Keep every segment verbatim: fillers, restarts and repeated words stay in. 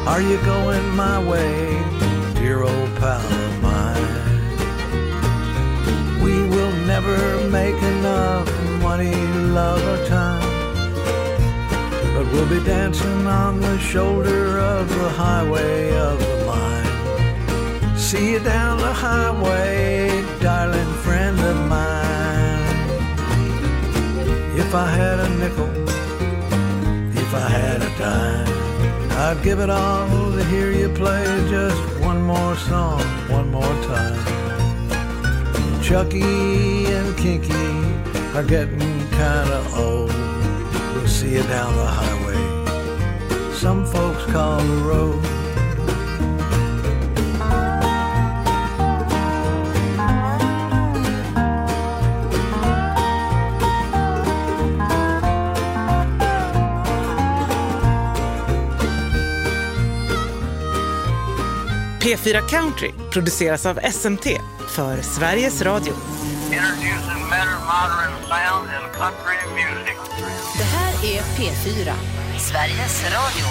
Are you going my way, dear old pal of mine? We will never make enough money, love, or time, but we'll be dancing on the shoulder of the highway of the mind. See you down the highway, darling friend of mine. If I had a nickel, if I had a dime, I'd give it all to hear you play just one more song, one more time. Chucky and Kinky are getting kinda old. We'll see you down the highway, some folks call the road. P fyra Country produceras av S M T för Sveriges Radio. Introducing better modern sound and country music. Det här är P fyra, Sveriges Radio.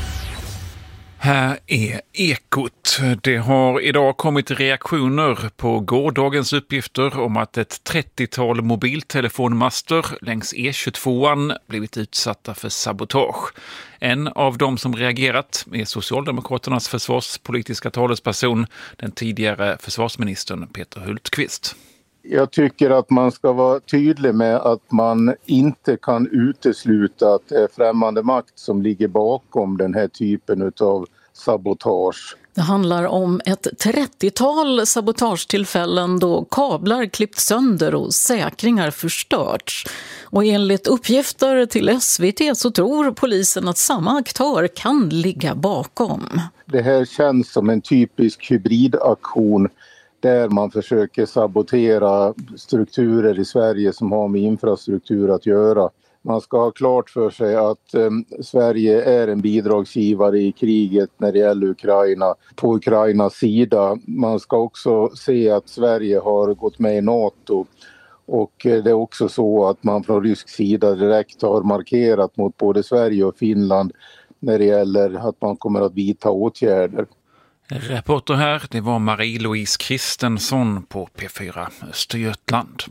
Här är Ekot. Det har idag kommit reaktioner på gårdagens uppgifter om att ett trettiotal mobiltelefonmaster längs E tjugotvåan blivit utsatta för sabotage. En av dem som reagerat är Socialdemokraternas försvarspolitiska talesperson, den tidigare försvarsministern Peter Hultqvist. Jag tycker att man ska vara tydlig med att man inte kan utesluta att det är främmande makt som ligger bakom den här typen av sabotage. Det handlar om ett trettiotal sabotagetillfällen då kablar klippt sönder och säkringar förstörts. Och enligt uppgifter till S V T så tror polisen att samma aktör kan ligga bakom. Det här känns som en typisk hybridaktion där man försöker sabotera strukturer i Sverige som har med infrastruktur att göra. Man ska ha klart för sig att eh, Sverige är en bidragsgivare i kriget när det gäller Ukraina, på Ukrainas sida. Man ska också se att Sverige har gått med i NATO, och eh, det är också så att man från rysk sida direkt har markerat mot både Sverige och Finland när det gäller att man kommer att vidta åtgärder. Reporter här, det var Marie-Louise Kristensson på P fyra Östergötland.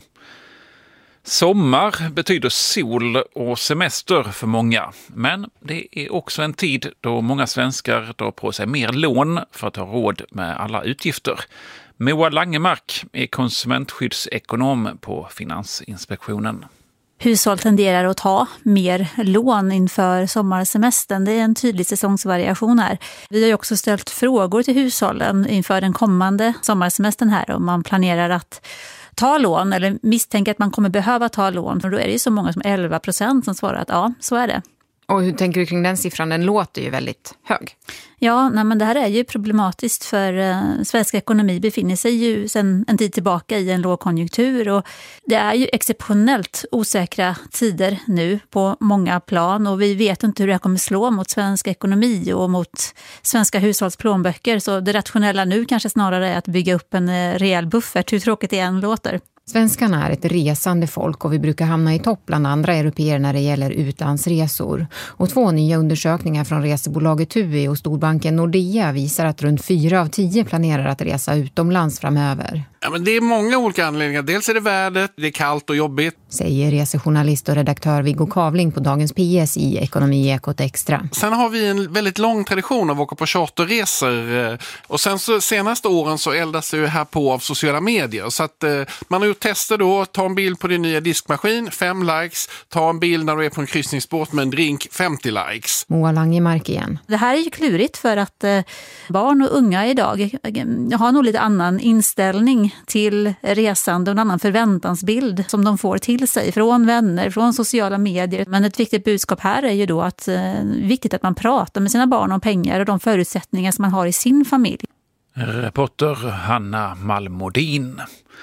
Sommar betyder sol och semester för många, men det är också en tid då många svenskar drar på sig mer lån för att ha råd med alla utgifter. Moa Langemark är konsumentskyddsekonom på Finansinspektionen. Hushåll tenderar att ta mer lån inför sommarsemestern. Det är en tydlig säsongsvariation här. Vi har ju också ställt frågor till hushållen inför den kommande sommarsemestern här, om man planerar att ta lån eller misstänker att man kommer behöva ta lån. För då är det ju så många som elva procent som svarar att ja, så är det. Och hur tänker du kring den siffran? Den låter ju väldigt hög. Ja, nej, men det här är ju problematiskt för eh, svensk ekonomi befinner sig ju sedan en tid tillbaka i en lågkonjunktur, och det är ju exceptionellt osäkra tider nu på många plan, och vi vet inte hur det här kommer slå mot svensk ekonomi och mot svenska hushållsplånböcker, så det rationella nu kanske snarare är att bygga upp en eh, rejäl buffert, hur tråkigt det än låter. Svenskarna är ett resande folk och vi brukar hamna i topp bland andra européer när det gäller utlandsresor. Och två nya undersökningar från resebolaget T U I och storbanken Nordea visar att runt fyra av tio planerar att resa utomlands framöver. Ja, men det är många olika anledningar. Dels är det vädret, det är kallt och jobbigt. Säger resejournalist och redaktör Viggo Kavling på Dagens P S i Ekonomi Ekot Extra. Sen har vi en väldigt lång tradition av att åka på charterresor. Och sen så senaste åren så eldas det ju här på av sociala medier. Så att eh, man har gjort tester då. Ta en bild på din nya diskmaskin, fem likes. Ta en bild när du är på en kryssningsbåt med en drink, femtio likes. Moa Langemark igen. Det här är ju klurigt för att eh, barn och unga idag eh, har nog lite annan inställning till resande och en annan förväntansbild som de får till sig från vänner, från sociala medier. Men ett viktigt budskap här är ju då att det är viktigt att man pratar med sina barn om pengar och de förutsättningar som man har i sin familj. Reporter Hanna Malmodin.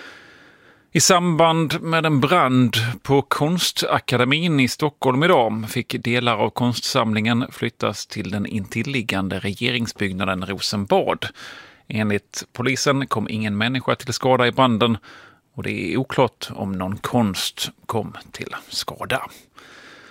I samband med en brand på Konstakademin i Stockholm idag fick delar av konstsamlingen flyttas till den intilliggande regeringsbyggnaden Rosenbad. Enligt polisen kom ingen människa till skada i branden och det är oklart om någon konst kom till skada.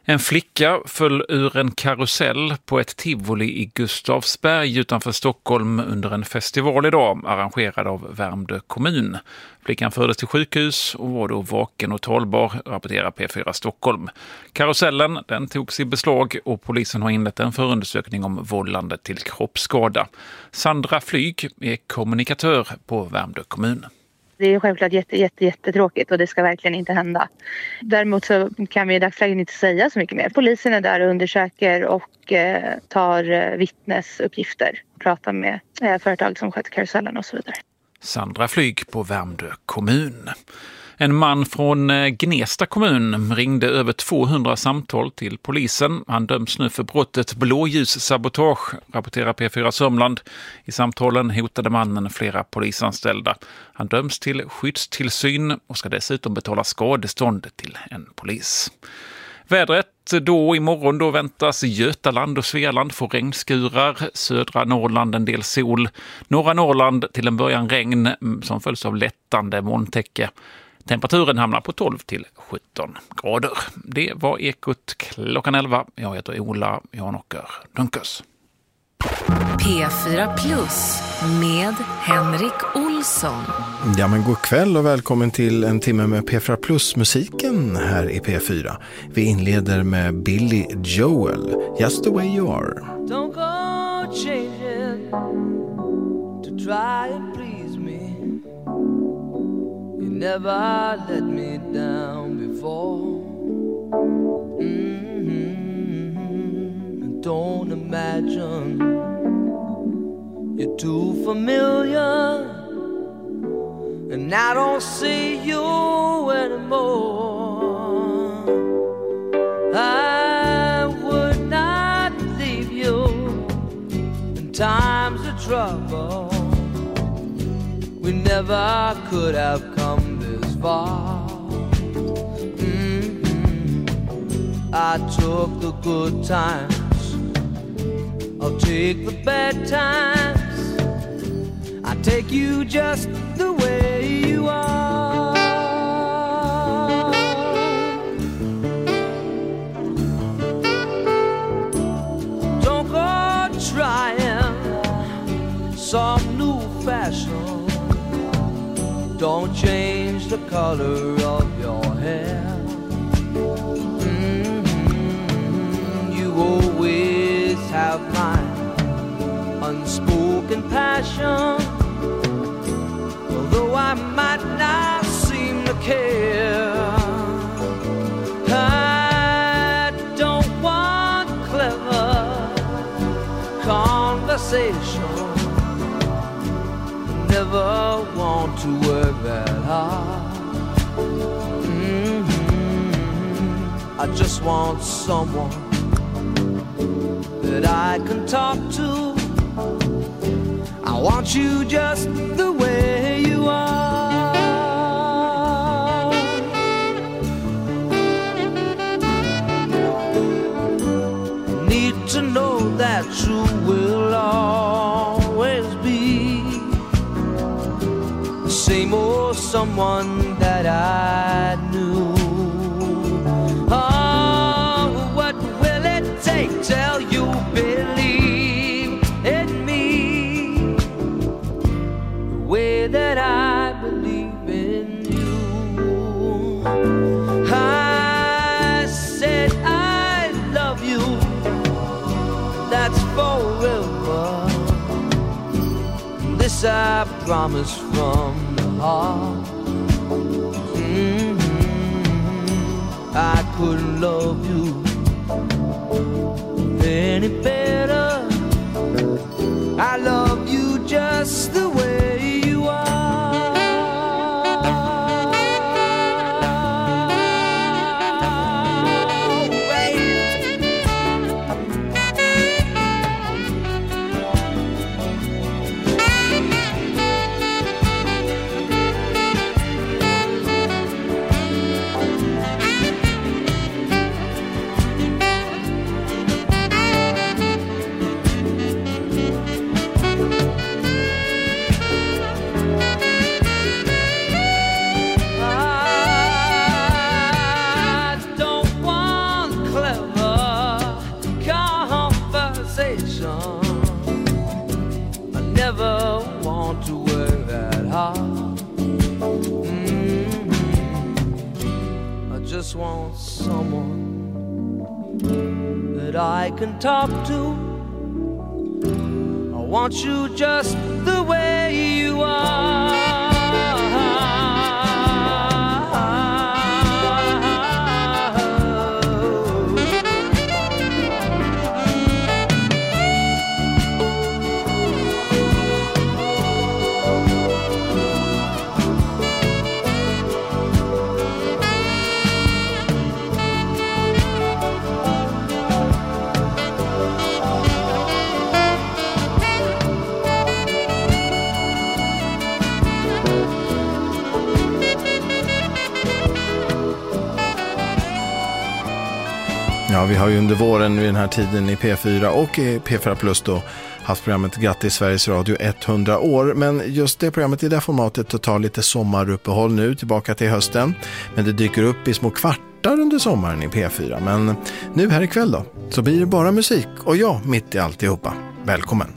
En flicka föll ur en karusell på ett tivoli i Gustavsberg utanför Stockholm under en festival idag arrangerad av Värmdö kommun. Flickan fördes till sjukhus och var då vaken och talbar, rapporterar P fyra Stockholm. Karusellen den togs i beslag och polisen har inlett en förundersökning om vållande till kroppsskada. Sandra Flyg är kommunikatör på Värmdö kommun. Det är självklart jätte, jätte, jättetråkigt och det ska verkligen inte hända. Däremot så kan vi i dagsläget inte säga så mycket mer. Polisen är där och undersöker och eh, tar vittnesuppgifter. Pratar med eh, företag som sköter karusellen och så vidare. Sandra Flyg på Värmdö kommun. En man från Gnesta kommun ringde över tvåhundra samtal till polisen. Han döms nu för brottet blåljussabotage, rapporterar P fyra Sörmland. I samtalen hotade mannen flera polisanställda. Han döms till skyddstillsyn och ska dessutom betala skadestånd till en polis. Vädret då imorgon då väntas Götaland och Svealand få regnskurar, södra Norrland en del sol, norra Norrland till en början regn som följs av lättande molntäcke. Temperaturen hamnar på tolv till sjutton grader. Det var Ekot klockan elva. Jag heter Ola Janåker Dunkers. P fyra Plus med Henrik Olsson. Ja, men god kväll och välkommen till en timme med P fyra Plus-musiken här i P fyra. Vi inleder med Billy Joel, Just the way you are. Don't go changing to try and please me. You never let me down before. Mm-hmm. Don't imagine you're too familiar, and I don't see you anymore. I would not leave you in times of trouble. We never could have come this far. Mm-hmm. I took the good times, I'll take the bad times. I take you just the way you are. Don't go trying some new fashion. Don't change the color of your hair. Mm-hmm. You always have my unspoken passion. Although I might not seem to care, I don't want clever conversation. Never want to work that hard. Mm-hmm. I just want someone that I can talk to. I want you just the way you are. Need to know that you will always be the same old someone that I knew. Oh, what will it take till you believe in me the way that I believe in you? I said I love you, that's forever. This I promise from the heart. Mm-hmm. I couldn't love you any better. I love you just the way you are. station. I never want to work that hard. Mm-hmm. I just want someone that I can talk to. I want you just the way you are. Ja, vi har ju under våren vid den här tiden i P fyra och i P fyra Plus då haft programmet Grattis Sveriges Radio hundra år. Men just det programmet i det formatet tar lite sommaruppehåll nu tillbaka till hösten. Men det dyker upp i små kvartar under sommaren i P fyra. Men nu här ikväll då så blir det bara musik och jag mitt i alltihopa. Välkommen!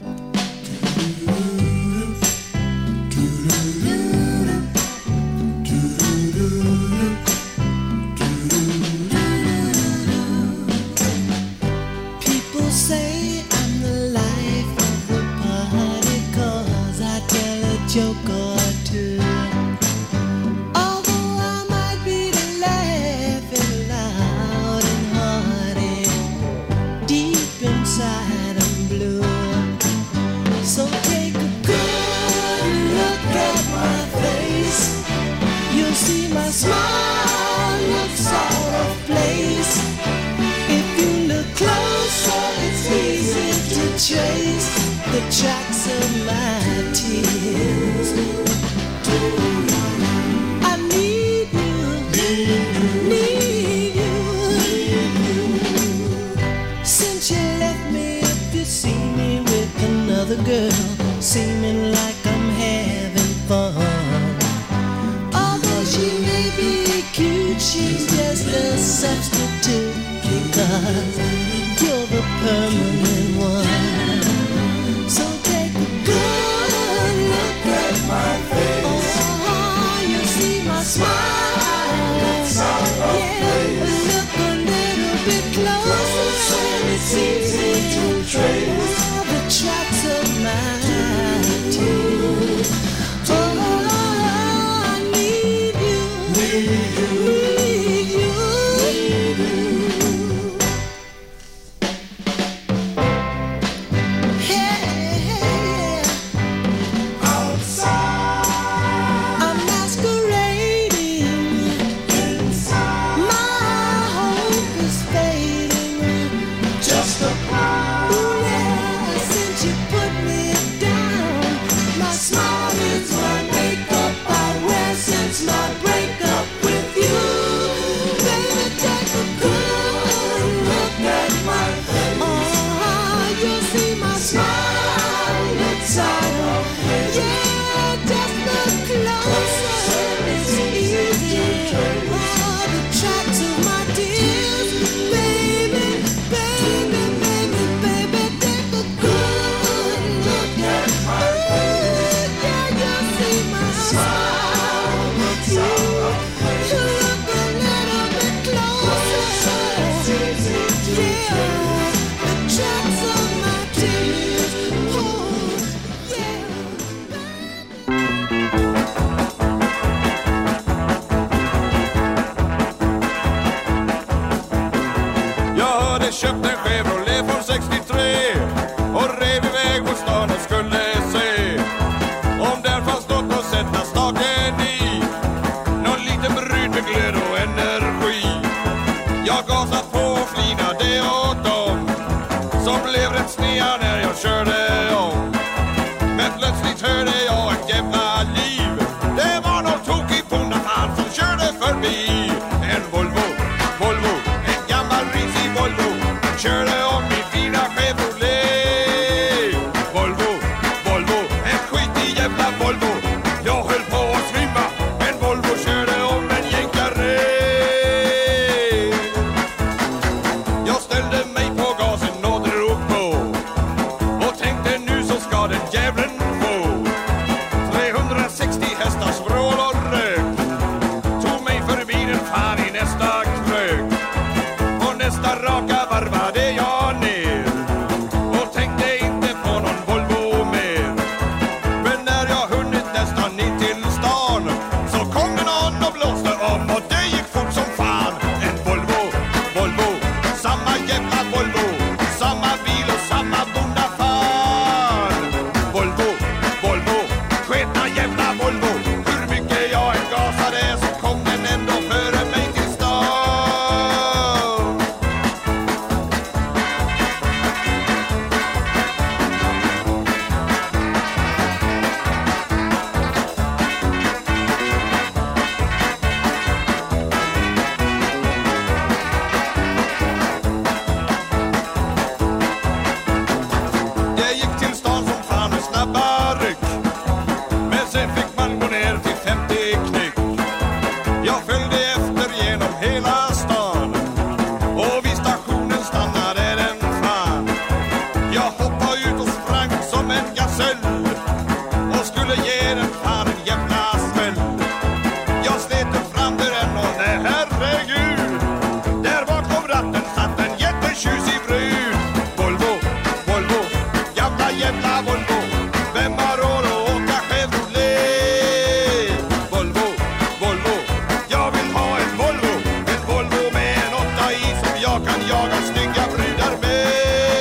är den fan en jävla smäll. Jag slet upp fram dörren och nej herregud, där bakom ratten satt en jättetjusig brud. Volvo, Volvo, jävla jävla Volvo. Vem har råd att åka Chevrolet? Volvo, Volvo, jag vill ha en Volvo. En Volvo med en åtta i som jag kan jaga snygga brudar med.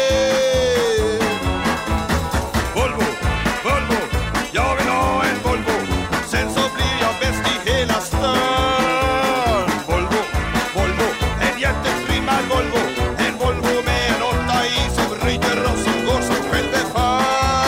Volvo, Volvo, jag vill ha en Volvo. Sen så blir jag bäst i hela stan. Volvo, Volvo, en jättetrimmad Volvo. En Volvo med en åtta i som ryter och som går som självbefall.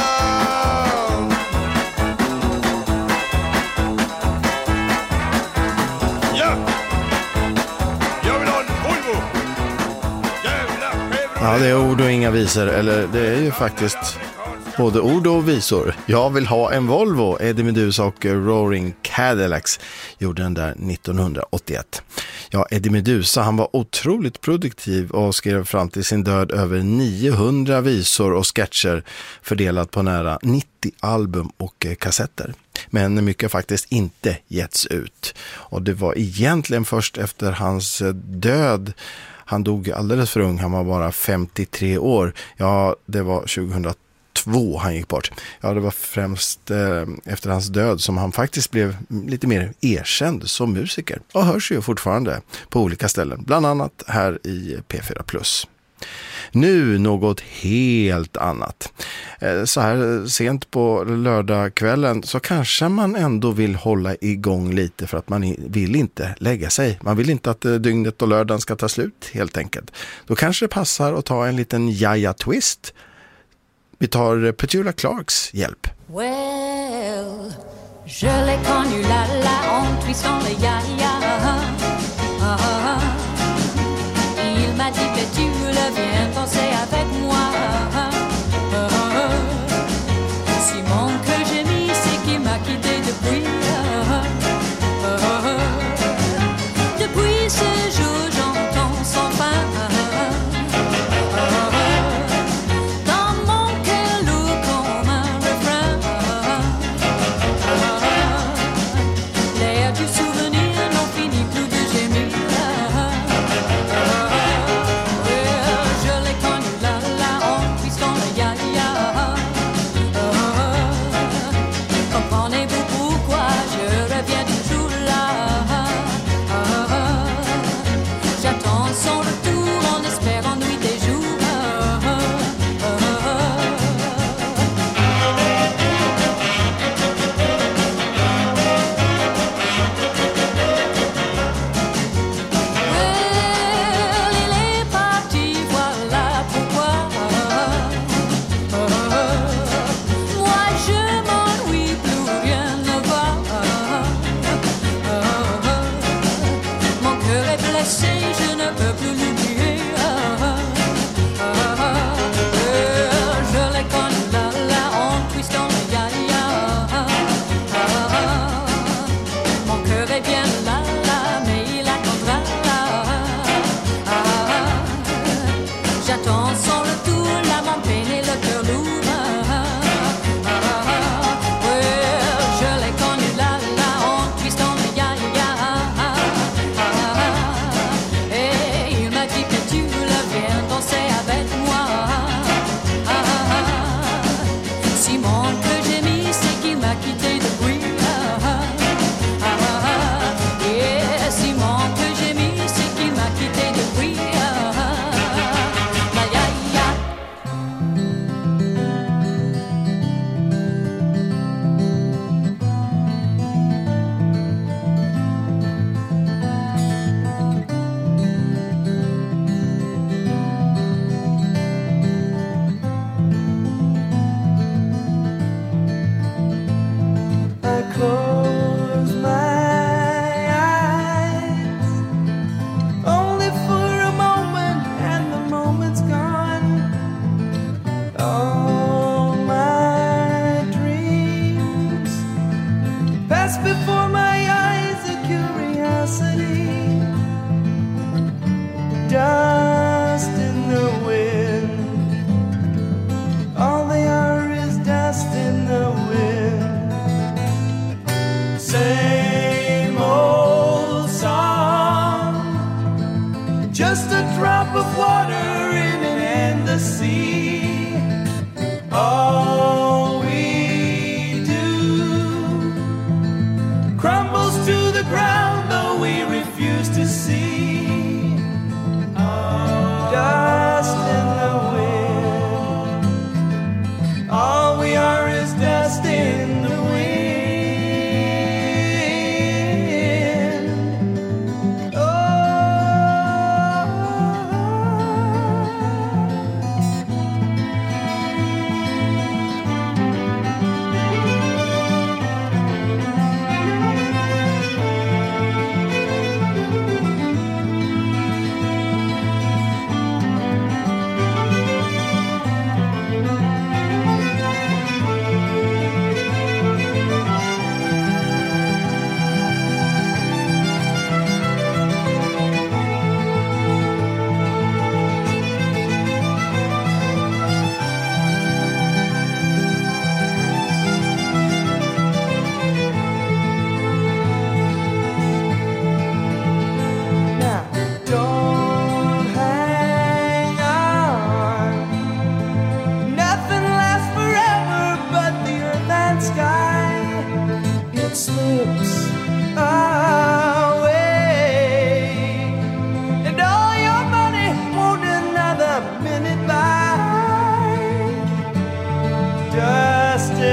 Ja, jag vill ha en Volvo. Jävla Chevrolet. Ja, det är ord och inga visor, eller det är ju faktiskt både ord och visor. Jag vill ha en Volvo. Eddie Meduza och Roaring Cadillacs gjorde den där nittonhundraåttioett. Ja, Eddie Meduza, han var otroligt produktiv och skrev fram till sin död över niohundra visor och sketcher fördelat på nära nittio album och kassetter. Men mycket har faktiskt inte getts ut. Och det var egentligen först efter hans död. Han dog alldeles för ung, han var bara femtiotre år. Ja, det var tjugohundratvå han gick bort. Ja, det var främst eh, efter hans död som han faktiskt blev lite mer erkänd som musiker. Och hörs ju fortfarande på olika ställen, bland annat här i P fyra Plus. Nu något helt annat. Så här sent på lördagskvällen så kanske man ändå vill hålla igång lite för att man vill inte lägga sig. Man vill inte att dygnet och lördagen ska ta slut helt enkelt. Då kanske det passar att ta en liten jaja twist. Vi tar Petula Clarks hjälp. Well, je l'ai connu la la en twissant le jaja. Ah, ah, ah. Il m'a dit que tu le viens danser avec moi. Si mon cœur gémit, c'est qu'il m'a quitté depuis. Depuis ce jour, j'entends son fin. Dans mon cœur lourd comme un refrain. L'air du souvenir n'en finit plus de gémir.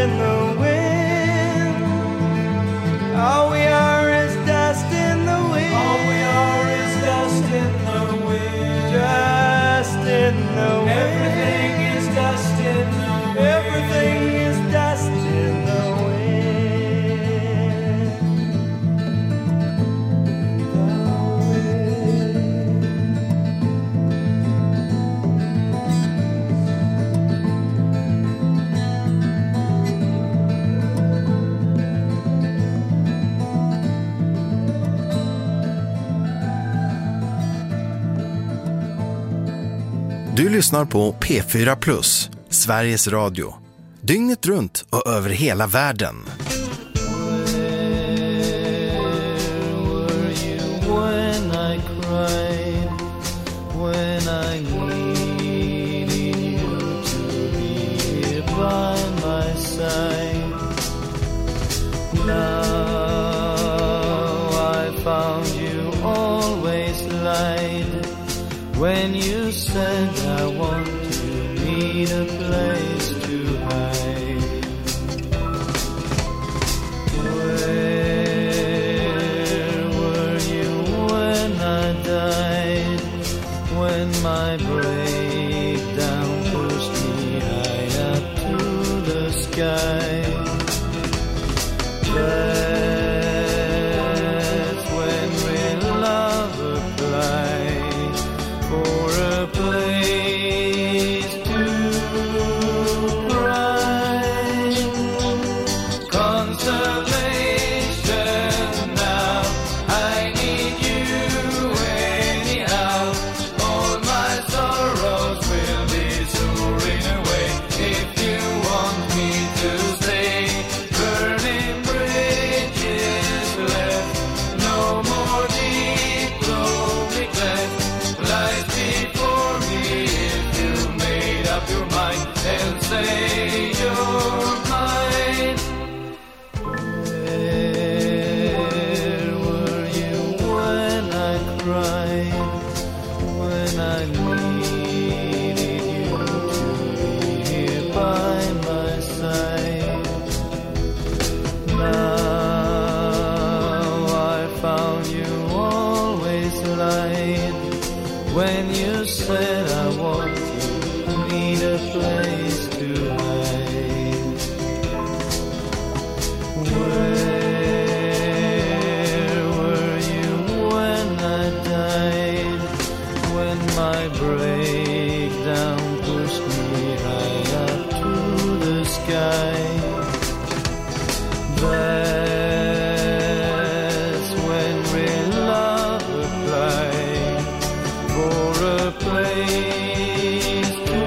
in the wind. All we are is dust in the wind. All we are is dust in the wind. Dust in the wind. Everything is dust in the wind. Everything is dust in the Du lyssnar på P fyra Plus, Sveriges Radio. Dygnet runt och över hela världen. when I cried, when I needed you to be here by my side. Now I found you always lied when you said I want to need a place to hide. When my breakdown pushed me high up to the sky, that's when real love applied for a place to cry. Consolation now, I need you anyhow. Say you're mine. Where were you when I cried, when I needed you to be here by my side? Now I found you always lied when you said I want you, need a place to hide. Where were you when I died, when my breakdown pushed me high up to the sky? That's when real love applied for a place to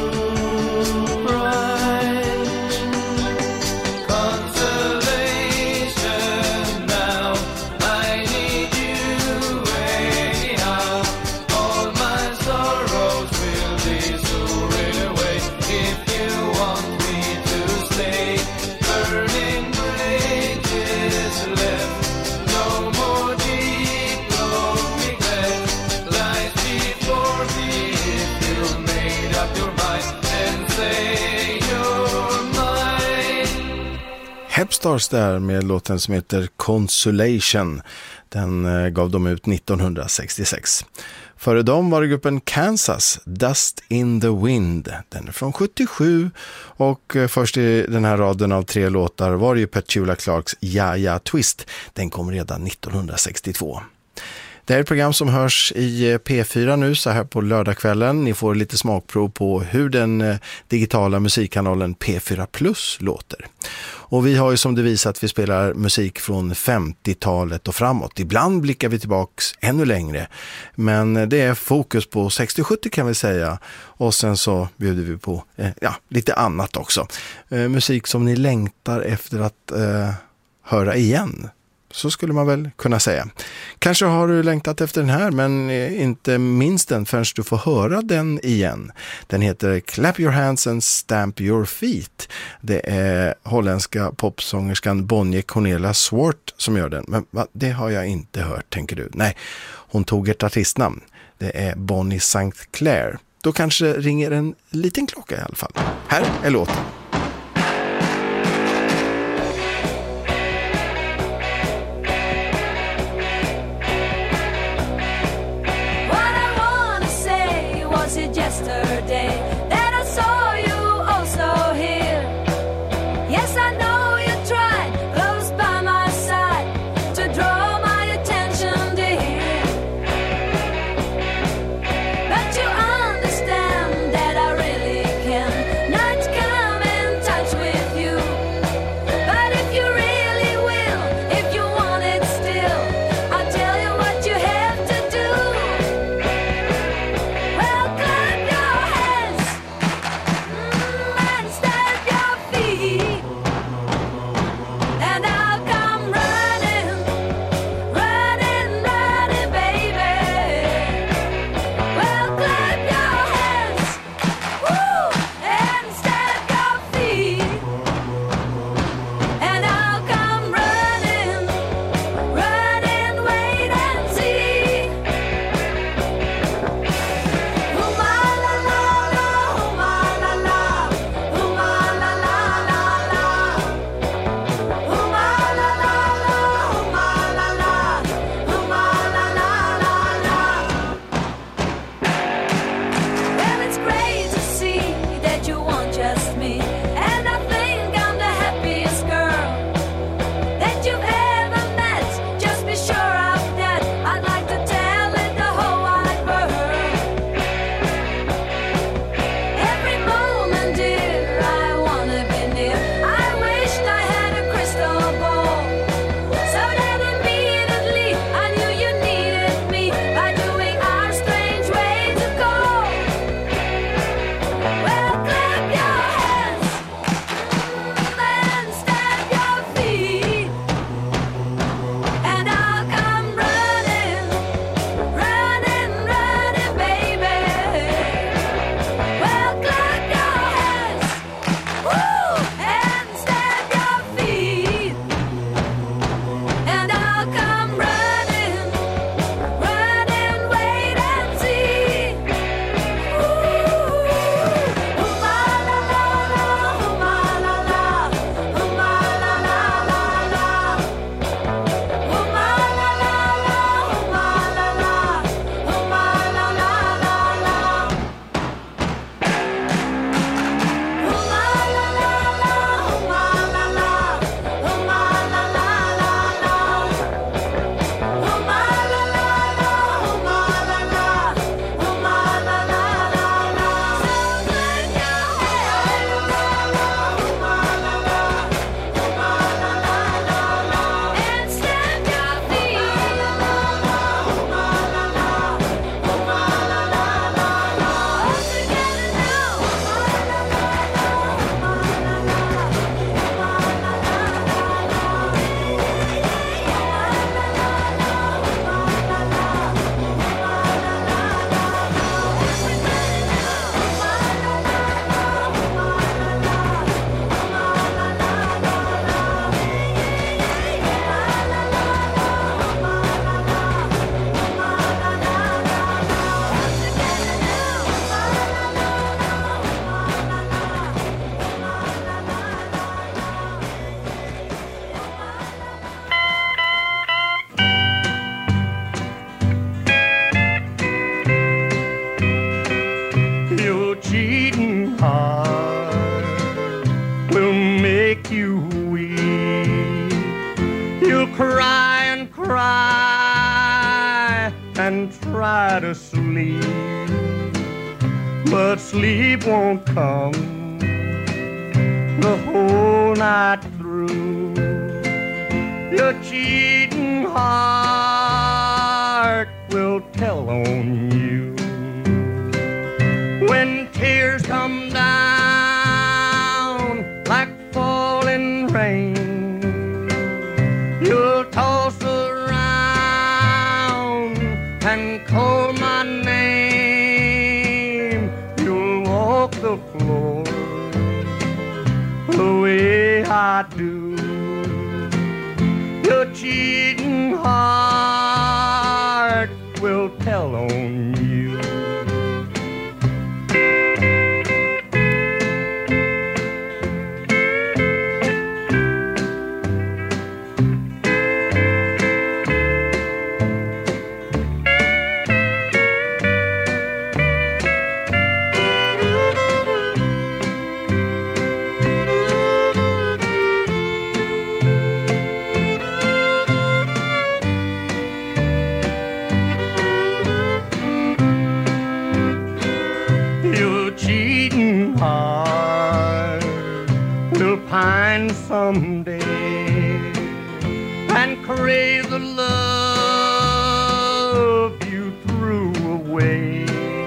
Hepstars där med låten som heter Consolation. Den eh, gav de ut nittonhundrasextiosex. Före dem var det gruppen Kansas, Dust in the Wind. Den är från sjuttiosju och eh, först i den här raden av tre låtar var det ju Petula Clarks Ja Ja Twist. Den kom redan nittonhundrasextiotvå. Det är ett program som hörs i P fyra nu så här på lördagskvällen. Ni får lite smakprov på hur den digitala musikkanalen P fyra Plus låter. Och vi har ju som devis att vi spelar musik från femtiotalet och framåt. Ibland blickar vi tillbaks ännu längre. Men det är fokus på sextio sjuttio kan vi säga. Och sen så bjuder vi på eh, ja, lite annat också. Eh, musik som ni längtar efter att eh, höra igen. Så skulle man väl kunna säga. Kanske har du längtat efter den här men inte minst den förrän du får höra den igen. Den heter Clap Your Hands and Stamp Your Feet. Det är holländska popsångerskan Bonnie Cornelia Swart som gör den. Men va, det har jag inte hört, tänker du. Nej, hon tog ett artistnamn. Det är Bonnie Saint Clair. Då kanske ringer en liten klocka i alla fall. Här är låten. left me, and I think I'm the happiest girl that you've ever met. Just be sure of that. I'd like to tell it the whole wide world. Every moment, dear, I wanna be near. I wished I had a crystal ball, so that immediately I knew you needed me by doing our strange way to go. Well, clap your hands, then stamp your feet, and I'll come running, running, running, baby. Well, clap your hands, woo, and stamp your feet, and I'll come running, running, wait and see. Ooh, ooh, ma la la la, ooh, ma la la, ooh, ma la la la la, ooh, ma la la la, ooh, ma la la, ooh, ma la la la la, ooh, ma la la la, ooh, ma la la, ooh, ma la la, ooh, ma la la la la. Oh ma la la la, oh ma la la, oh ma la la la la. So clap your hands, oh ma la la, oh ma la la la la, and stamp your feet, oh ma la la, oh ma la la la la. All together now, oh ma la la, oh ma la la, oh ma la la la Your cheating heart will make you weep. You'll cry and cry and try to sleep, but sleep won't come the whole night through. Your cheating heart will tell on you when tears come down like falling rain. You'll toss around and call my name. You'll walk the floor the way I do. Your cheating heart will tell on you. Pine someday and crave the love you threw away.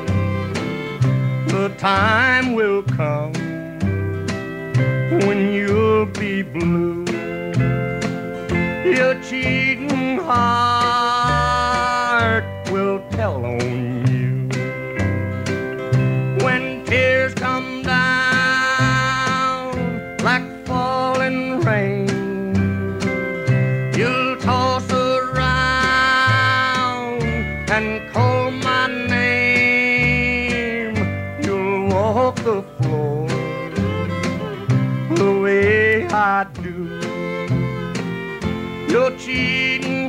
The time will come when you'll be blue. Your cheating heart will tell on you when tears come down like falling rain. You'll toss around and call my name. You'll walk the floor the way I do. Your cheating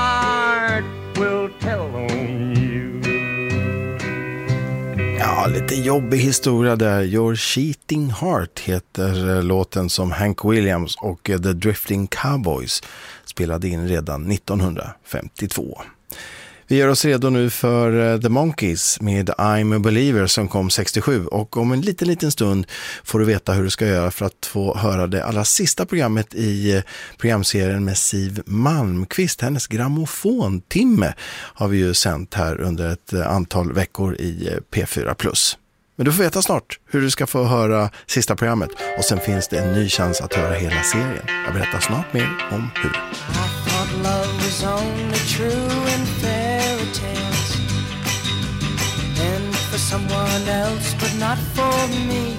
heart will tell on you. Ja, lite jobbig historia där. Your Cheating Heart heter låten som Hank Williams och The Drifting Cowboys spelade in redan nittonhundrafemtiotvå. Vi gör oss redo nu för The Monkees med I'm a Believer som kom sextiosju, och om en liten liten stund får du veta hur du ska göra för att få höra det allra sista programmet i programserien med Siv Malmqvist. Hennes grammofontimme har vi ju sänt här under ett antal veckor i P fyra plus. Men du får veta snart hur du ska få höra sista programmet, och sen finns det en ny chans att höra hela serien. Jag berättar snart mer om hur. Love was only true in fairy tales, and for someone else but not for me.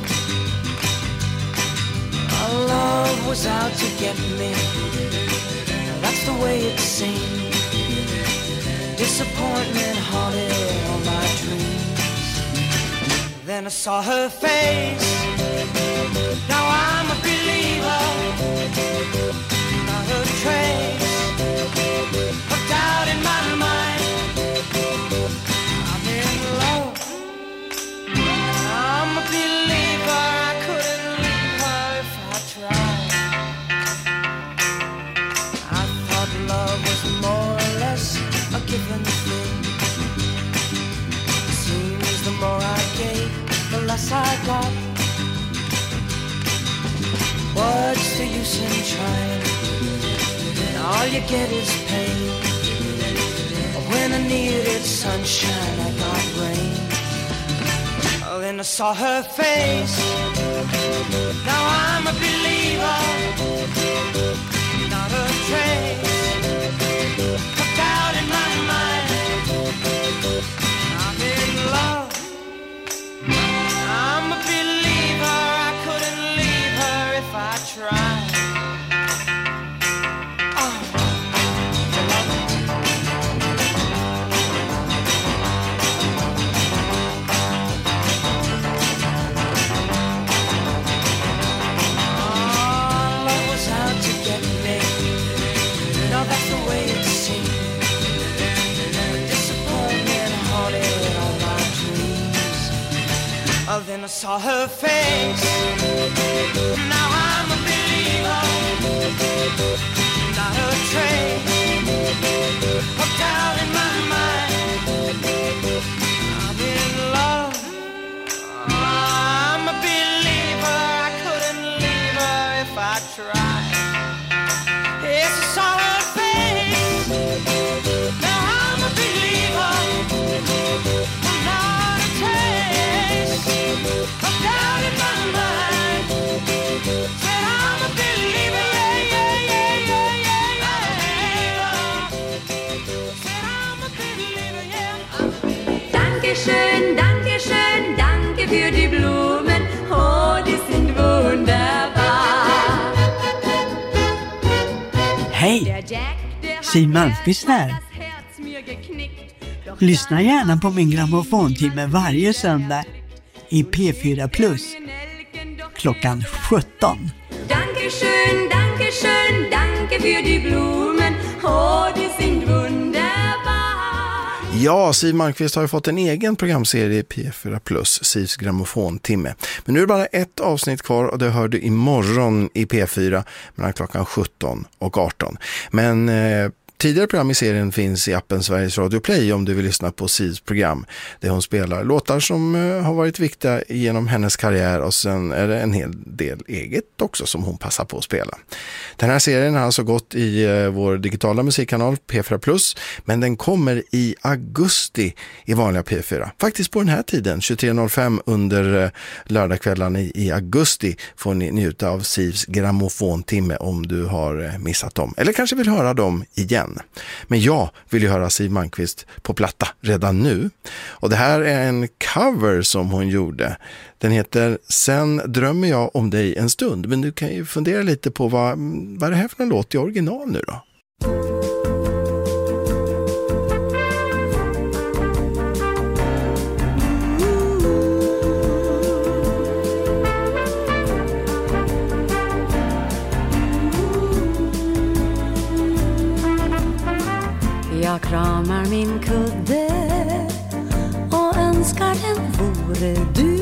Our love was out to get me, that's the way it seemed. Disappointment haunted all my dreams. Then I saw her face, now I'm a believer. Not a trace of doubt in my mind. I'm in love, I'm a believer. I couldn't leave her if I tried. I thought love was more or less a given thing. It seems the more I gave, the less I got. What's the use in trying? All you get is pain. When I needed sunshine, I got rain. Oh, then I saw her face. Now I'm a believer. Not a trace of doubt in my mind. I'm in love, I'm a believer. I couldn't leave her if I tried. Then I saw her face. Now I'm a believer. Not a trace of doubt in my mind. I'm in love, I'm a believer. I couldn't leave her if I tried. Yes, I saw her face. Now I'm a believer. Not a trace of doubt in my mind. Said I'm a believer, yeah, yeah, yeah, yeah, yeah, yeah. Said I'm a believer, yeah. Dankeschön, Dankeschön, danke für die Blumen, oh, die sind wunderbar. Hej! Siv Malmqvist här. Lyssna gärna på min grammofontimme varje söndag i P fyra plus klockan sjutton. Dankeschön, Dankeschön, danke für die Blumen, oh, die sind wunderbar. Ja, Siv Malmqvist har ju fått en egen programserie i P fyra plus, Sivs grammofontimme. Men nu är det bara ett avsnitt kvar, och det hör du imorgon i P fyra mellan klockan sjutton och arton. Men eh, tidigare program i serien finns i appen Sveriges Radio Play om du vill lyssna på Sivs program. Där hon spelar låtar som uh, har varit viktiga genom hennes karriär, och sen är det en hel del eget också som hon passar på att spela. Den här serien har alltså gått i uh, vår digitala musikkanal P fyra plus, men den kommer i augusti i vanliga P fyra. Faktiskt på den här tiden, tjugotre noll fem under uh, lördagskvällarna i, i augusti, får ni njuta av Sivs grammofontimme om du har uh, missat dem. Eller kanske vill höra dem igen. Men jag vill ju höra Siv Malmqvist på platta redan nu. Och det här är en cover som hon gjorde. Den heter Sen drömmer jag om dig en stund. Men du kan ju fundera lite på vad, vad är det här för en låt i original nu då? Jag kramar min kudde och önskar den vore du.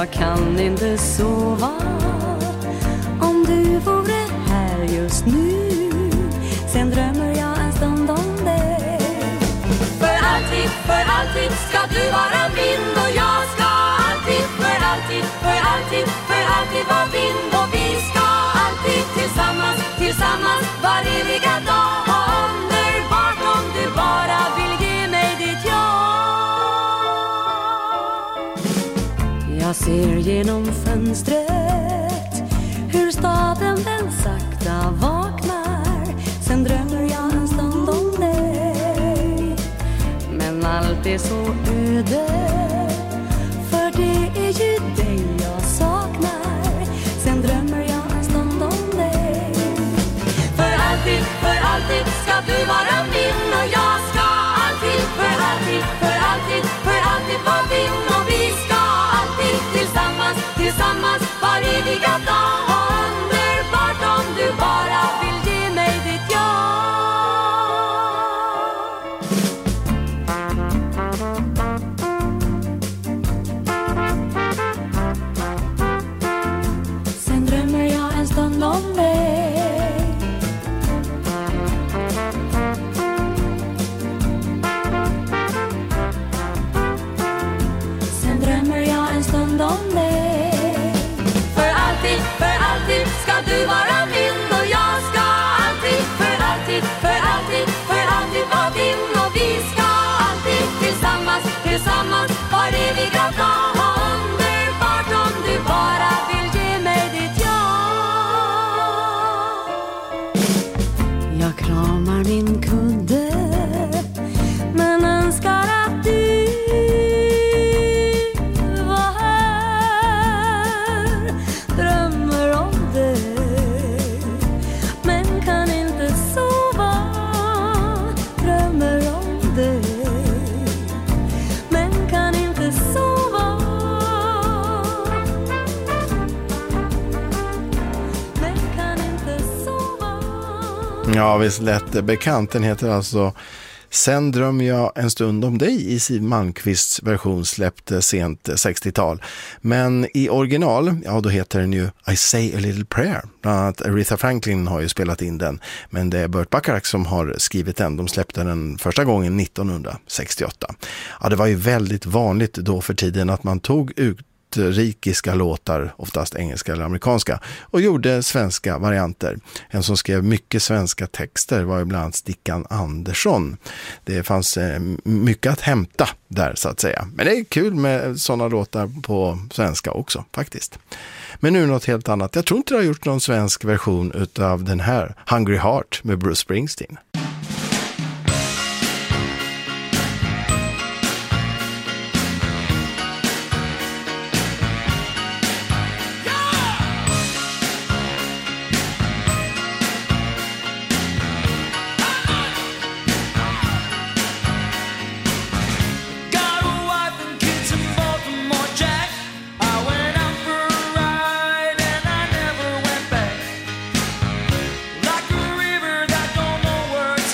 jag kan inte sova om du vore här just nu. Sen drömmer jag en stund om dig. För alltid, för alltid ska du vara min. Och jag ska alltid, för alltid, för alltid, för alltid vara din. Och vi ska alltid tillsammans, tillsammans var eviga dag. Underbart om du bara vill ge mig ditt ja. Jag ser genom fönstret hur staden den sakta vaknar. Sen drömmer jag en stund om dig. Men allt är så öde, för det är ju dig jag saknar. Sen drömmer jag en stund om dig. För alltid, för alltid ska du vara min. Och jag ska alltid, för alltid, för alltid, för alltid vara din. Och vi ska alltid tillsammans, tillsammans var eviga dag. Underbart om du bara vill ge mig ditt ja. Sen drömmer jag en stund om dig. Sen drömmer jag en stund om dig. För alltid, för alltid ska du vara min. Och jag ska alltid, för alltid, för alltid, för alltid vara din. Och vi ska alltid tillsammans, tillsammans var eviga dag. Underbart om du bara vill ge mig ditt ja. Jag kramar min kudde, men önskar att du var här. Drömmer om dig, men kan inte sova. Drömmer om dig, men kan inte sova. Men kan inte sova. Ja, visst lätt bekant. Den heter alltså Sen drömmer jag en stund om dig i Siw Malmkvists version, släppte sent sextiotal. Men i original, ja då heter den ju I Say a Little Prayer. Bland annat Aretha Franklin har ju spelat in den. Men det är Burt Bacharach som har skrivit den. De släppte den första gången nittonhundrasextioåtta. Ja, det var ju väldigt vanligt då för tiden att man tog ut rikiska låtar, oftast engelska eller amerikanska, och gjorde svenska varianter. En som skrev mycket svenska texter var ibland Stickan Andersson. Det fanns eh, mycket att hämta där så att säga. Men det är kul med sådana låtar på svenska också faktiskt. Men nu något helt annat. Jag tror inte det har gjort någon svensk version utav den här Hungry Heart med Bruce Springsteen. Like a river that don't know where it's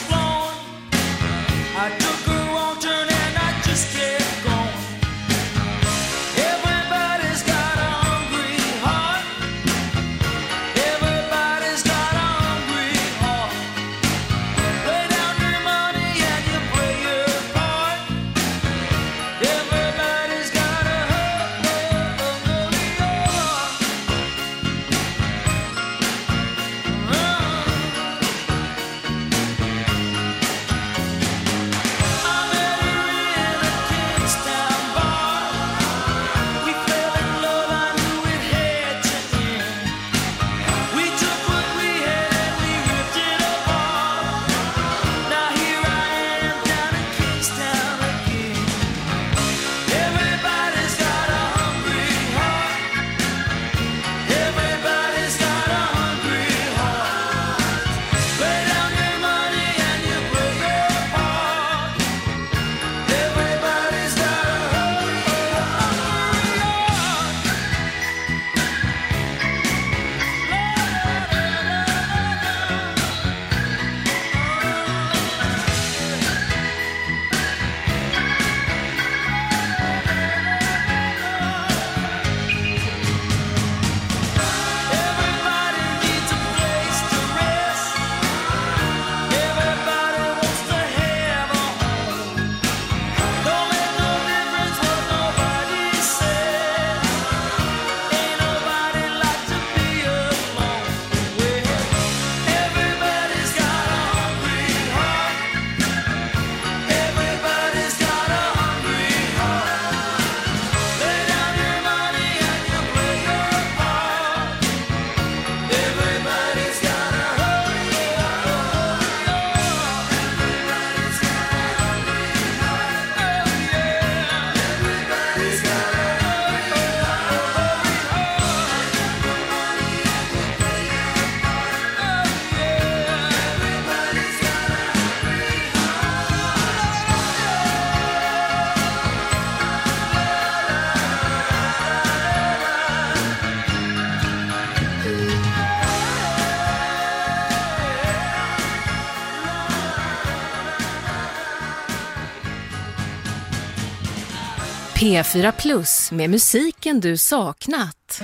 P fyra Plus med musiken du saknat.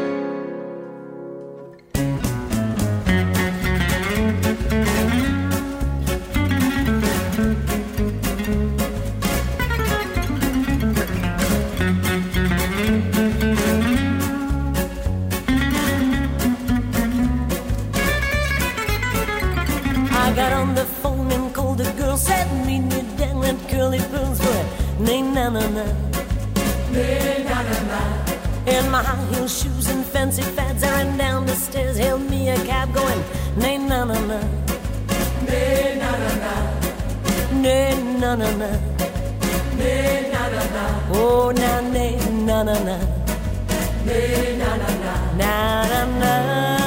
I got on the phone and called the girl, said meet me down at Curly Pearls, but nay na na na, nay na na na. In my high heel shoes and fancy fads, I ran down the stairs, hailed me a cab, going nay na na na, nay na na na, nay na na na, nay na na na. Oh na nay na na na, nay na na na, na na na.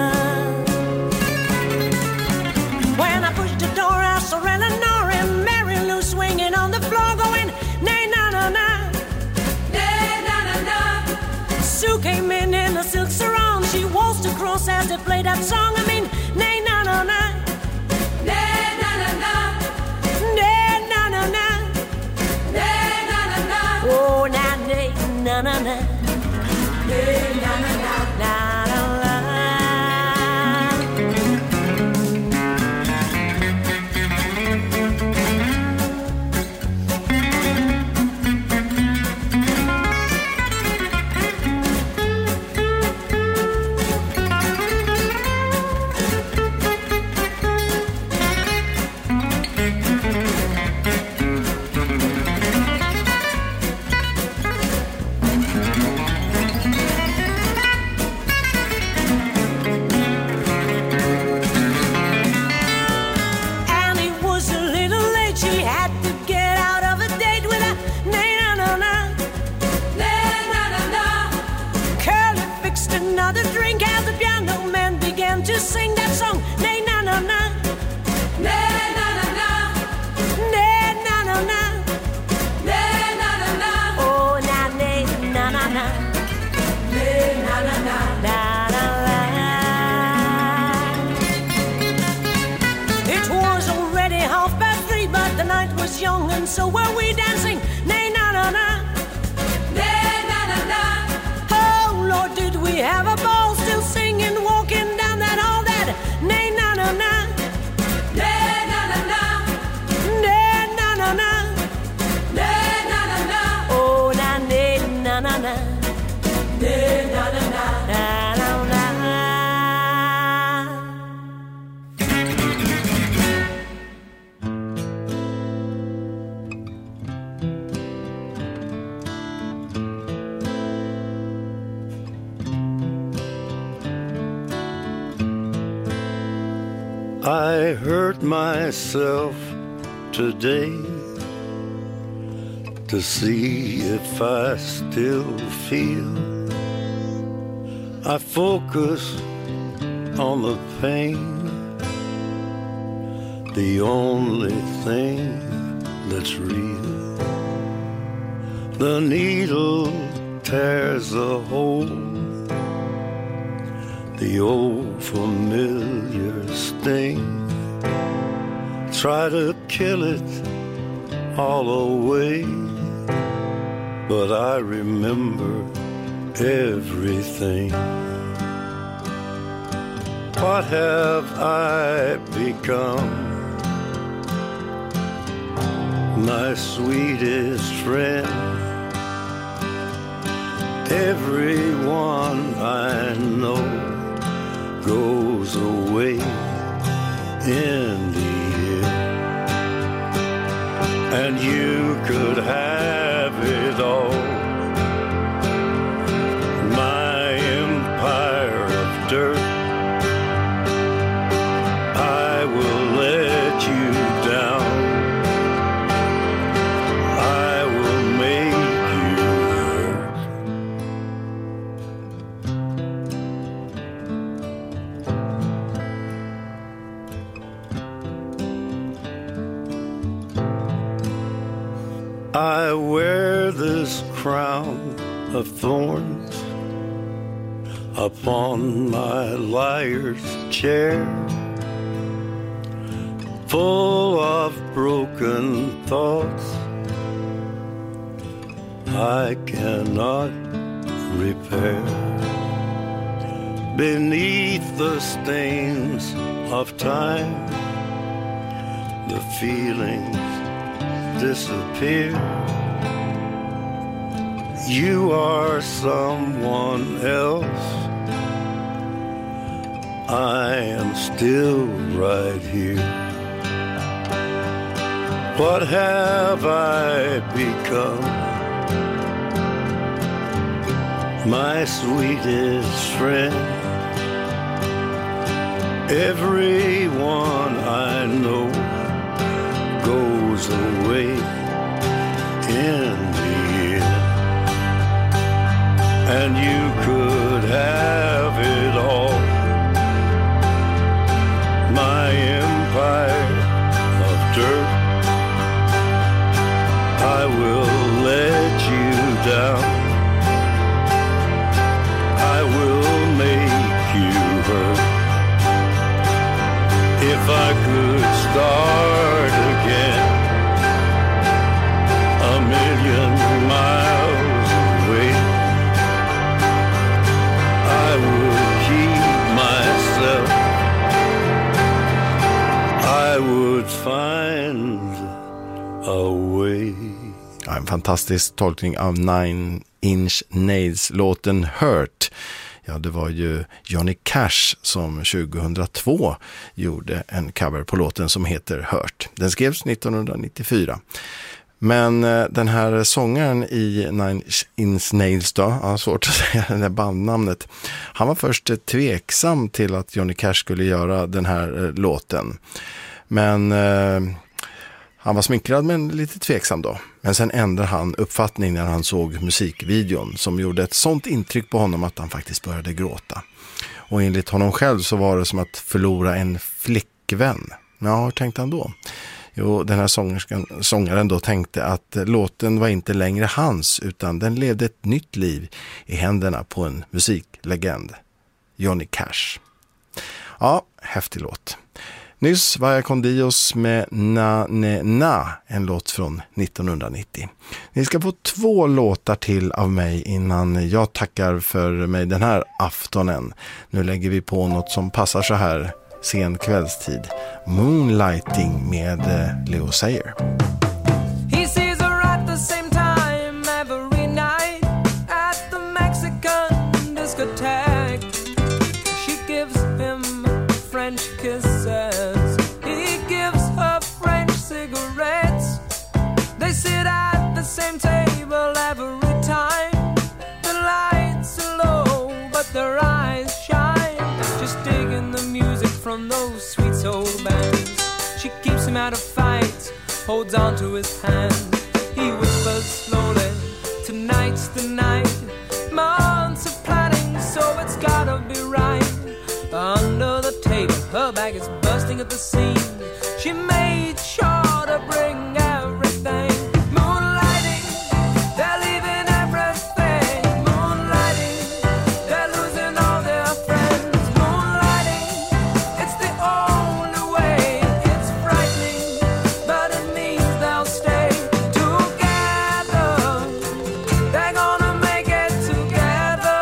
When I pushed the door, I saw Eleanor and Mary Lou swinging on the floor, going nay na na na, nay na na na. Sue came in in a silk sarong, she waltzed across as they played that song. I mean nay na na na, nay na na na, nay na na na, nay na na na. Oh na nay na na na, nay na na na, na na na. To sing that song, nay na na na, nay na na na, nay na na na, nay na na na. Oh na nay na na na, nay na na na, na na na. It was already half past three, but the night was young and so were we dancing. Nay na na na, nay na na na. Oh Lord, did we have a ball, still singing, walking down that hall, that nay na na na, nay na na na, nay na na na, nay na na na. Oh na nay na na na, nay na na na, na na na. I hurt myself today to see if I still feel. I focus on the pain, the only thing that's real. The needle tears a hole, the old familiar sting. Try to kill it all away, but I remember everything. What have I become? My sweetest friend. Everyone I know goes away in the end, and you could have it all. My empire of dirt, I will let you down. I will make you hurt. I wear this crown of thorns upon my liar's chair, full of broken thoughts I cannot repair. Beneath the stains of time, the feelings disappear. You are someone else. I am still right here. What have I become? My sweetest friend. Everyone I know goes away in the end. And you could have it all. My empire of dirt, I will let you down. I will make you hurt. If I could start again, a million miles away, I would keep myself. I would find a way. Ja, en fantastisk tolkning av Nine Inch Nails-låten Hurt. Ja, det var ju Johnny Cash som tjugohundratvå gjorde en cover på låten som heter Hurt. Den skrevs nittonhundranittiofyra. Men eh, den här sångaren i Nine Inch Nails då, ja, svårt att säga det där bandnamnet, han var först eh, tveksam till att Johnny Cash skulle göra den här eh, låten. Men eh, han var smickrad men lite tveksam då. Men sen ändrade han uppfattning när han såg musikvideon som gjorde ett sånt intryck på honom att han faktiskt började gråta. Och enligt honom själv så var det som att förlora en flickvän. Ja, hur tänkte han då? Jo, den här sångerskan, sångaren då tänkte att låten var inte längre hans utan den levde ett nytt liv i händerna på en musiklegend, Johnny Cash. Ja, häftig låt. Nyss var jag Kondios med Na Ne Na, en låt från nittonhundranittio. Ni ska få två låtar till av mig innan jag tackar för mig den här aftonen. Nu lägger vi på något som passar så här sen kvällstid. Moonlighting med Leo Sayer. He sees her at the same time every night at the Mexican discotheque. She gives him French kisses. He gives her French cigarettes. They sit at the same table every time. The lights are low, but their eyes shine. Just digging the music from those sweet soul bands. She keeps him out of fights, holds on to his hand. He whispers slowly, tonight's the night. Months of planning, so it's gotta be right. Under the table, her bag is bursting at the seams. She made sure to bring everything. Moonlighting, they're leaving everything. Moonlighting, they're losing all their friends. Moonlighting, it's the only way. It's frightening, but it means they'll stay together. They're gonna make it together.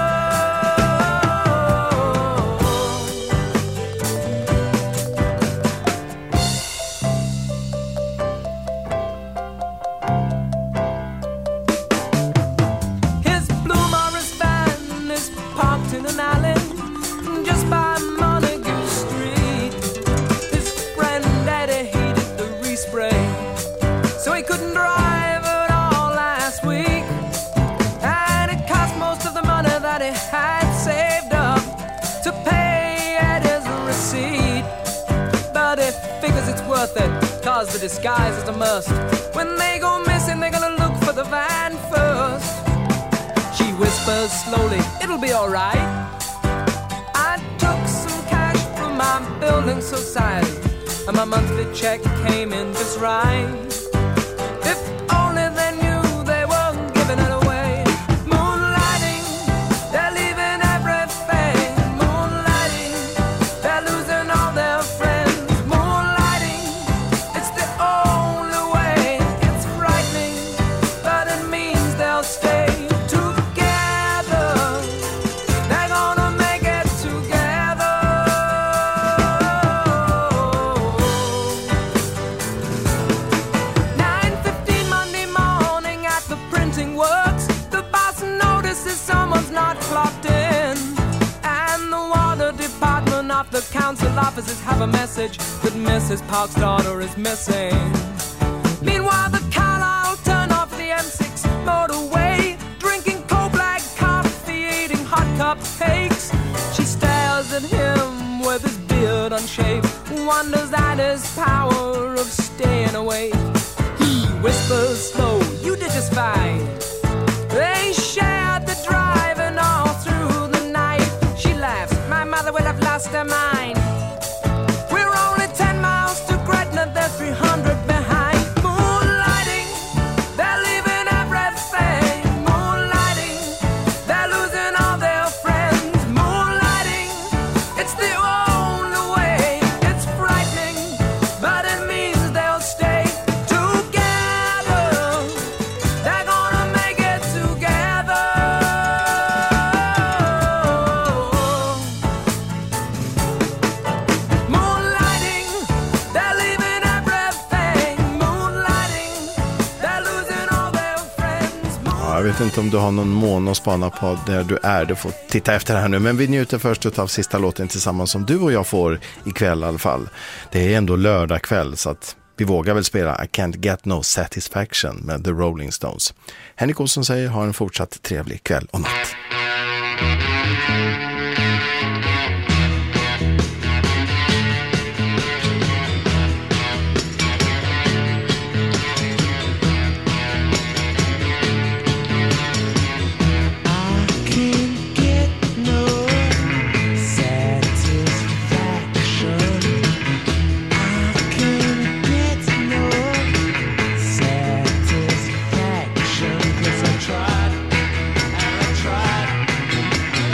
His Blue Morris van is parked in an alley just by Montague Street. His friend Eddie hated the respray, so he couldn't drive at all last week. And it cost most of the money that he had saved up to pay Eddie's receipt. But he figures it's worth it, cause the disguise is a must. When they go missing, they're gonna look for the van first. She whispers slowly, it'll be alright. I took some cash from my building society, and my monthly check came in just right. If only they knew they were giving it away. Moonlighting, they're leaving everything. Moonlighting, they're losing all their friends. Moonlighting, it's the only way. It's frightening, but it means they'll the boss notices someone's not clocked in, and the water department of the council offices have a message that Missus Park's daughter is missing. Meanwhile, the Carlisle turn off the M six motorway, drinking cold black coffee, eating hot cupcakes. She stares at him with his beard unshaved, wonders at his power of staying awake. He whispers slow, you did just fine. They shared the drive and all through the night. She laughs, my mother would have lost her mind. We're only ten miles to Gretna, they're three hundred behind. Moonlighting, they're leaving everything. Moonlighting, they're losing all their friends. Moonlighting, it's the only way. It's frightening, but it means they'll stay together. They're gonna make it together. Moonlighting, they're leaving everything. Moonlighting, they're losing all their friends. Ja, jag vet inte om du har någon mån att spana på där du är. Du får titta efter här nu. Men vi njuter först av sista låten tillsammans som du och jag får ikväll i alla fall. Det är ändå lördag kväll så att vi vågar väl spela I Can't Get No Satisfaction med The Rolling Stones. Henrik Olsson säger ha en fortsatt trevlig kväll och natt. Satisfaction, 'cause I tried and I tried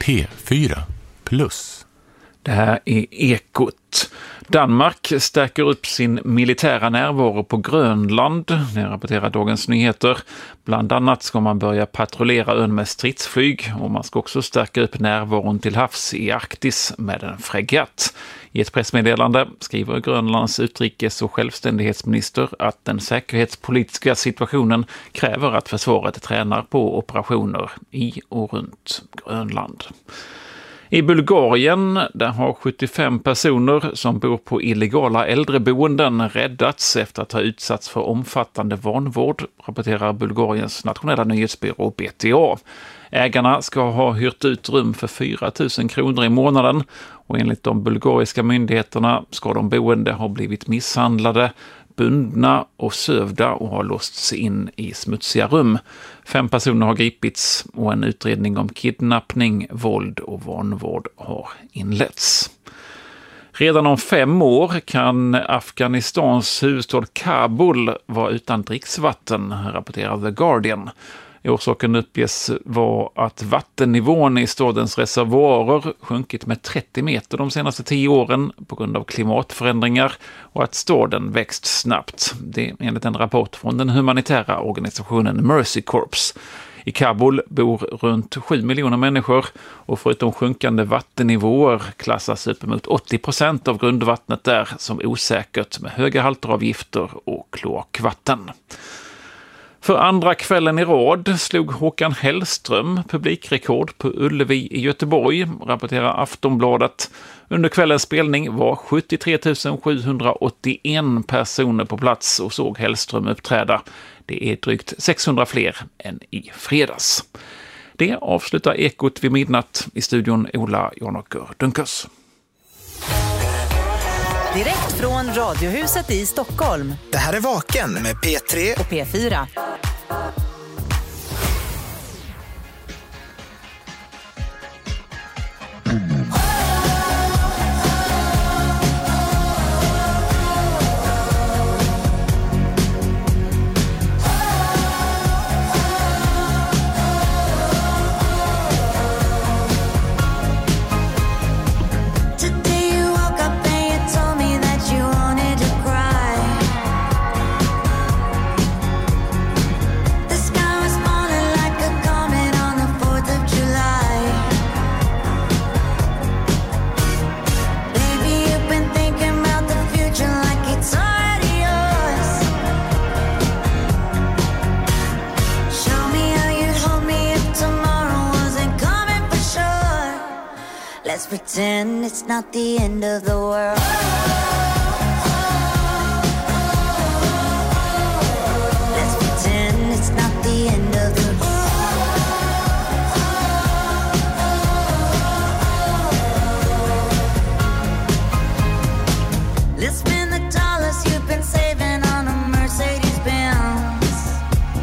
P fyra plus. Det här är Ekot. Danmark stärker upp sin militära närvaro på Grönland, det rapporterar Dagens Nyheter. Bland annat ska man börja patrullera ön med stridsflyg och man ska också stärka upp närvaron till havs i Arktis med en fregatt. I ett pressmeddelande skriver Grönlands utrikes- och självständighetsminister att den säkerhetspolitiska situationen kräver att försvaret tränar på operationer i och runt Grönland. I Bulgarien där har sjuttiofem personer som bor på illegala äldreboenden räddats efter att ha utsatts för omfattande vanvård, rapporterar Bulgariens nationella nyhetsbyrå B T A. Ägarna ska ha hyrt ut rum för fyra tusen kronor i månaden och enligt de bulgariska myndigheterna ska de boende ha blivit misshandlade, bundna och sövda och har låsts in i smutsiga rum. Fem personer har gripits och en utredning om kidnappning, våld och vanvård har inletts. Redan om fem år kan Afghanistans huvudstad Kabul vara utan dricksvatten, rapporterar The Guardian. Orsaken uppges vara att vattennivån i stadens reservoarer sjunkit med trettio meter de senaste tio åren på grund av klimatförändringar och att staden växt snabbt. Det är enligt en rapport från den humanitära organisationen Mercy Corps. I Kabul bor runt sju miljoner människor och förutom sjunkande vattennivåer klassas uppemot åttio procent av grundvattnet där som osäkert med höga halter av gifter och kloakvatten. För andra kvällen i rad slog Håkan Hellström publikrekord på Ullevi i Göteborg, rapporterar Aftonbladet. Under kvällens spelning var sjuttiotre tusen sjuhundraåttioen personer på plats och såg Hellström uppträda. Det är drygt sexhundra fler än i fredags. Det avslutar Ekot vid midnatt. I studion Ola Janåker Dunkers. Direkt från Radiohuset i Stockholm. Det här är Vaken med P tre och P fyra. Let's pretend it's not the end of the world. Let's pretend it's not the end of the world. Let's spend the dollars you've been saving on a Mercedes Benz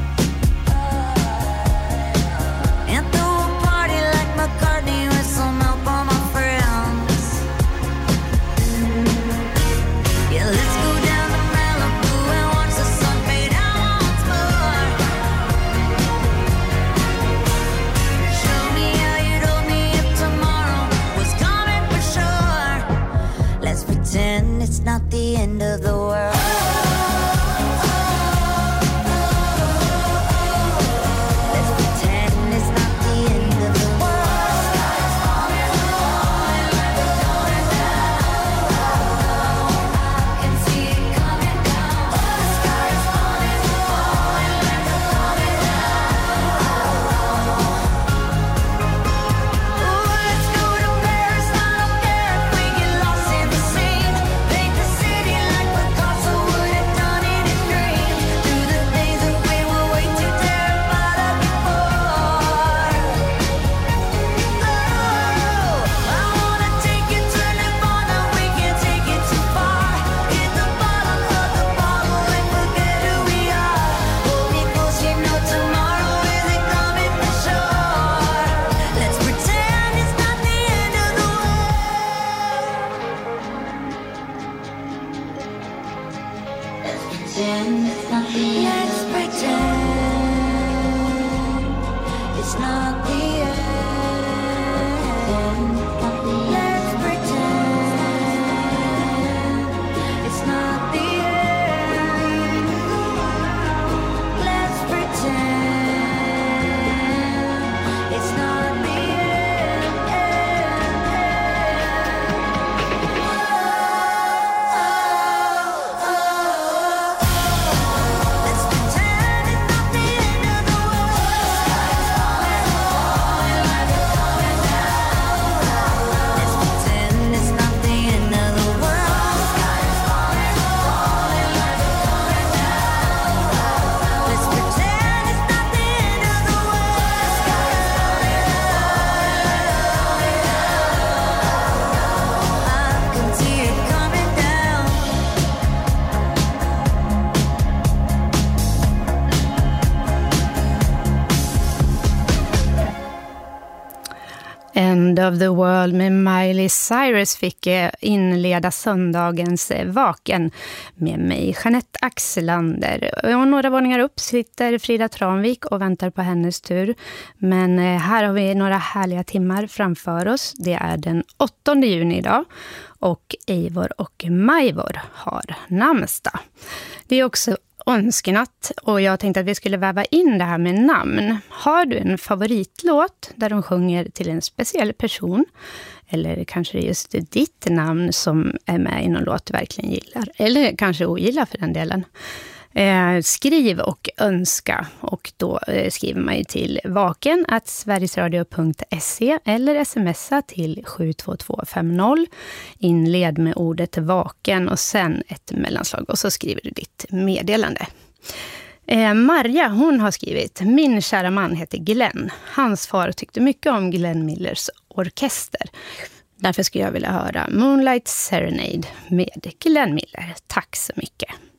and throw a party like McCartney with some help on my friends. Yeah, let's go down to Malibu and watch the sun fade out once more. Show me how you'd hold me if tomorrow was coming for sure. Let's pretend it's not the end of the world. Let's pretend it's not the end of the world. Sky's falling low and we're going down. I can see it coming down. The sky's falling low and we're going down. Ooh, let's go to Paris. I don't care if we get lost in the scene. Paint the city like we're End of the World med Miley Cyrus fick inleda söndagens Vaken med mig, Jeanette Axelander. Och några våningar upp sitter Frida Tranvik och väntar på hennes tur. Men här har vi några härliga timmar framför oss. Det är den åttonde juni idag och Eivor och Majvor har namnsdag. Det är också önskenatt och jag tänkte att vi skulle väva in det här med namn. Har du en favoritlåt där de sjunger till en speciell person? Eller kanske det är just ditt namn som är med i någon låt du verkligen gillar? Eller kanske ogillar för den delen. Eh, skriv och önska och då eh, skriver man ju till vaken at sverigesradio punkt se eller smsa till sju två två fem noll. Inled med ordet vaken och sen ett mellanslag och så skriver du ditt meddelande. Eh, Marja, hon har skrivit: min kära man heter Glenn. Hans far tyckte mycket om Glenn Millers orkester. Därför skulle jag vilja höra Moonlight Serenade med Glenn Miller. Tack så mycket.